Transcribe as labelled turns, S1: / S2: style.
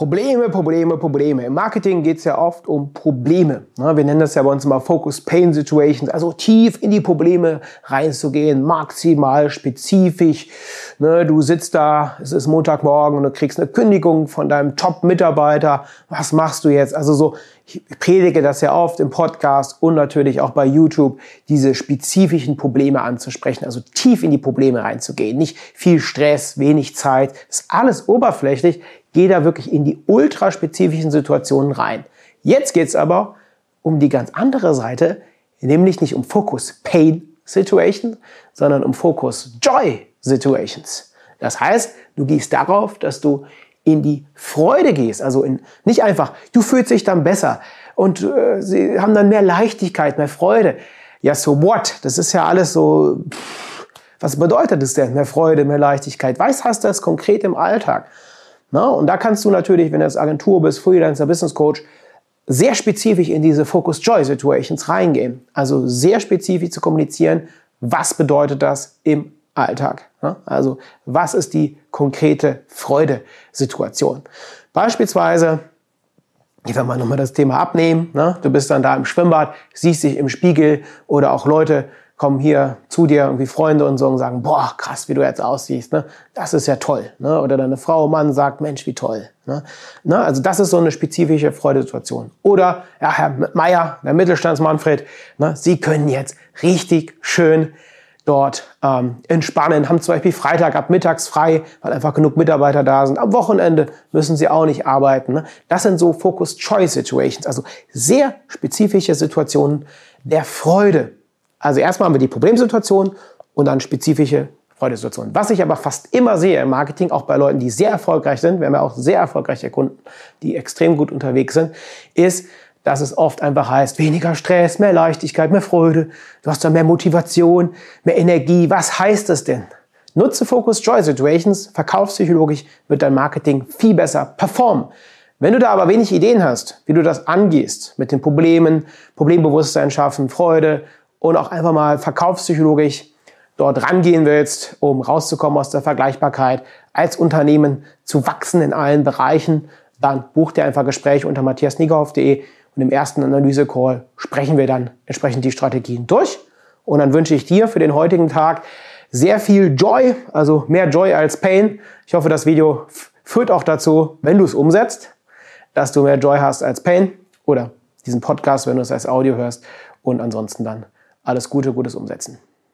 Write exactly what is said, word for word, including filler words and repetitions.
S1: Probleme, Probleme, Probleme. Im Marketing geht es ja oft um Probleme. Wir nennen das ja bei uns immer Focus Pain Situations, also tief in die Probleme reinzugehen, maximal spezifisch. Du sitzt da, es ist Montagmorgen und du kriegst eine Kündigung von deinem Top-Mitarbeiter. Was machst du jetzt? Also so, ich predige das ja oft im Podcast und natürlich auch bei YouTube, diese spezifischen Probleme anzusprechen, also tief in die Probleme reinzugehen. Nicht viel Stress, wenig Zeit, das ist alles oberflächlich. Geh da wirklich in die ultraspezifischen Situationen rein. Jetzt geht's aber um die ganz andere Seite, nämlich nicht um Focus Pain Situations, sondern um Focus Joy Situations. Das heißt, du gehst darauf, dass du in die Freude gehst, also in, nicht einfach, du fühlst dich dann besser und äh, sie haben dann mehr Leichtigkeit, mehr Freude. Ja, so what? Das ist ja alles so, pff, was bedeutet das denn? Mehr Freude, mehr Leichtigkeit. Was heißt das konkret im Alltag? Na, und da kannst du natürlich, wenn du jetzt Agentur bist, Freelancer, Business Coach, sehr spezifisch in diese Focus Joy Situations reingehen. Also sehr spezifisch zu kommunizieren, was bedeutet das im Alltag. Na? Also was ist die konkrete Freude-Situation. Beispielsweise, ich will mal nochmal das Thema abnehmen, ne? Du bist dann da im Schwimmbad, siehst dich im Spiegel oder auch Leute kommen hier zu dir, irgendwie Freunde und so und sagen, boah, krass, wie du jetzt aussiehst, ne? Das ist ja toll. Ne? Oder deine Frau, Mann sagt, Mensch, wie toll. Ne? Ne? Also das ist so eine spezifische Freudesituation. Oder ja, Herr Meier, der Mittelstandsmanfred, ne? Sie können jetzt richtig schön dort ähm, entspannen, haben zum Beispiel Freitag ab mittags frei, weil einfach genug Mitarbeiter da sind. Am Wochenende müssen sie auch nicht arbeiten. Ne? Das sind so Focus Choice Situations, also sehr spezifische Situationen der Freude. Also erstmal haben wir die Problemsituation und dann spezifische Freudesituationen. Was ich aber fast immer sehe im Marketing, auch bei Leuten, die sehr erfolgreich sind, wir haben ja auch sehr erfolgreiche Kunden, die extrem gut unterwegs sind, ist, dass es oft einfach heißt, weniger Stress, mehr Leichtigkeit, mehr Freude, du hast dann mehr Motivation, mehr Energie. Was heißt das denn? Nutze Focus Joy Situations, verkaufspsychologisch wird dein Marketing viel besser performen. Wenn du da aber wenig Ideen hast, wie du das angehst, mit den Problemen, Problembewusstsein schaffen, Freude und auch einfach mal verkaufspsychologisch dort rangehen willst, um rauszukommen aus der Vergleichbarkeit, als Unternehmen zu wachsen in allen Bereichen, dann buch dir einfach Gespräche unter matthias niegerhoff punkt de und im ersten Analyse-Call sprechen wir dann entsprechend die Strategien durch. Und dann wünsche ich dir für den heutigen Tag sehr viel Joy, also mehr Joy als Pain. Ich hoffe, das Video führt auch dazu, wenn du es umsetzt, dass du mehr Joy hast als Pain oder diesen Podcast, wenn du es als Audio hörst. Und ansonsten dann alles Gute, gutes Umsetzen.